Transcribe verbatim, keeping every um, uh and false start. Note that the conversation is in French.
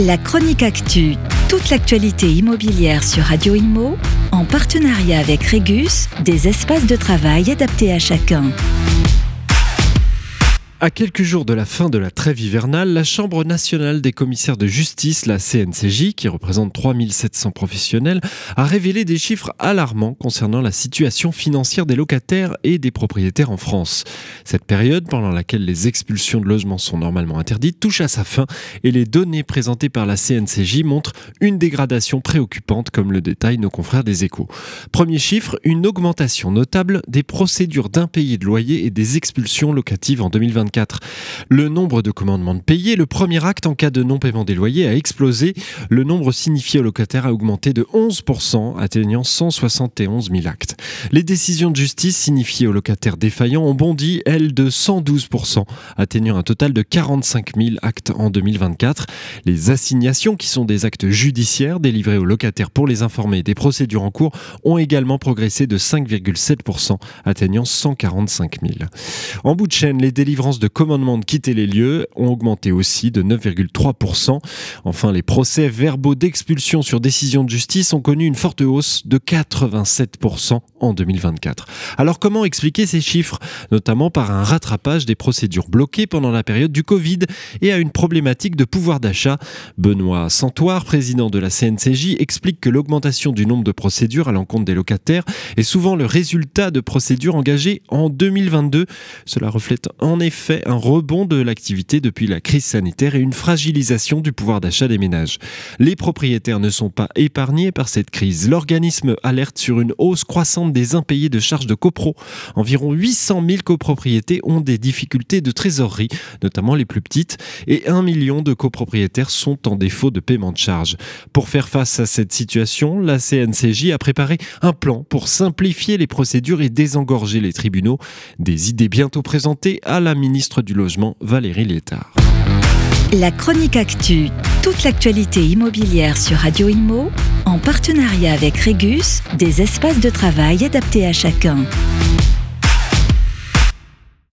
La chronique actu, toute l'actualité immobilière sur Radio Imo, en partenariat avec Régus, des espaces de travail adaptés à chacun. À quelques jours de la fin de la trêve hivernale, la Chambre nationale des commissaires de justice, la C N C J, qui représente trois mille sept cents professionnels, a révélé des chiffres alarmants concernant la situation financière des locataires et des propriétaires en France. Cette période, pendant laquelle les expulsions de logements sont normalement interdites, touche à sa fin et les données présentées par la C N C J montrent une dégradation préoccupante, comme le détaillent nos confrères des Échos. Premier chiffre, une augmentation notable des procédures d'impayés de loyer et des expulsions locatives en deux mille vingt-quatre. Le nombre de commandements de payer, le premier acte en cas de non-paiement des loyers, a explosé. Le nombre signifié aux locataires a augmenté de onze pour cent, atteignant cent soixante et onze mille actes. Les décisions de justice signifiées aux locataires défaillants ont bondi, elles, de cent douze pour cent, atteignant un total de quarante-cinq mille actes en deux mille vingt-quatre. Les assignations, qui sont des actes judiciaires délivrés aux locataires pour les informer des procédures en cours, ont également progressé de cinq virgule sept pour cent, atteignant cent quarante-cinq mille. En bout de chaîne, les délivrances de commandement de quitter les lieux ont augmenté aussi de neuf virgule trois pour cent. Enfin, les procès verbaux d'expulsion sur décision de justice ont connu une forte hausse de quatre-vingt-sept pour cent en deux mille vingt-quatre. Alors comment expliquer ces chiffres ? Notamment par un rattrapage des procédures bloquées pendant la période du Covid et à une problématique de pouvoir d'achat. Benoît Santoire, président de la C N C J, explique que l'augmentation du nombre de procédures à l'encontre des locataires est souvent le résultat de procédures engagées en deux mille vingt-deux. Cela reflète en effet un rebond de l'activité depuis la crise sanitaire et une fragilisation du pouvoir d'achat des ménages. Les propriétaires ne sont pas épargnés par cette crise. L'organisme alerte sur une hausse croissante des impayés de charges de copro. Environ huit cent mille copropriétés ont des difficultés de trésorerie, notamment les plus petites, et un million de copropriétaires sont en défaut de paiement de charges. Pour faire face à cette situation, la C N C J a préparé un plan pour simplifier les procédures et désengorger les tribunaux. Des idées bientôt présentées à la ministre du Logement, Valérie Létard. La chronique actu, toute l'actualité immobilière sur Radio Imo, en partenariat avec Régus, des espaces de travail adaptés à chacun.